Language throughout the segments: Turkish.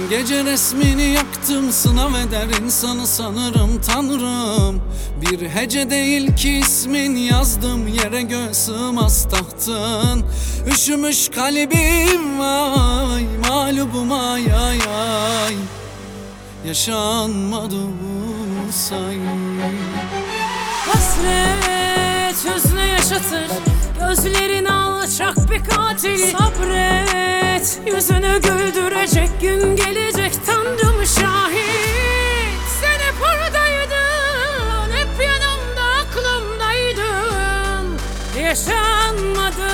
Dün gece resmini yaktım, sınav eder insanı sanırım Tanrım. Bir hece değil ki ismin, yazdım yere göğsüm az tahtın. Üşümüş kalbim vay, mağlubum ay ay ay. Yaşanmadı say. Hasret hüznü yaşatır, gözlerin alçak bir katil. Sabret, yüzünü güldürecek gün gelecek, Tanrım şahit. Sen hep oradaydın, hep yanımda, aklımdaydın. Yaşanmadı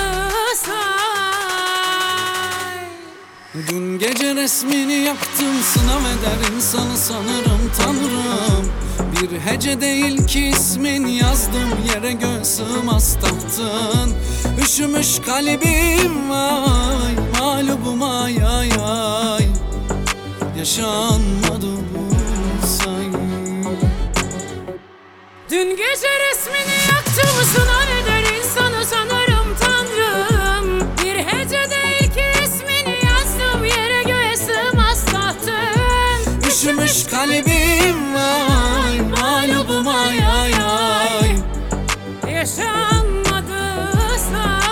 say. Dün gece resmini yaktım, sınav eder insanı sanırım Tanrım. Bir hece değil ki ismin, yazdım yere göğsüm az tahtın. Üşümüş kalbim vay, mağlubum ay ay ay. Yaşanmadı say. Dün gece resmini yaktım, sınav eder insanı sanırım Tanrım. Bir hece değil ki ismini, yazdım yere göğsüm az tahtın. Üşümüş kalbim vay, mağlubum ay ay ay. Yaşanmadı say.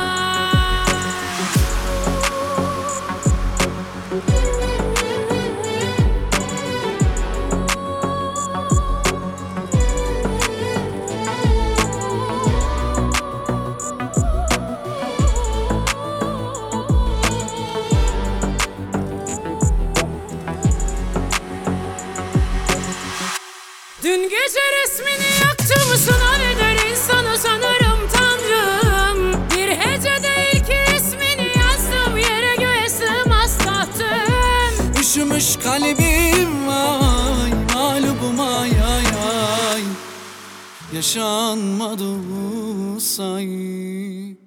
Dün gece resmini yaktım, sınav eder insanı sanırım Tanrım. Bir hece değil ki ismini, yazdım yere göğsüm az tahtın. Üşümüş kalbim vay, mağlubum ay ay ay. Yaşanmadı say.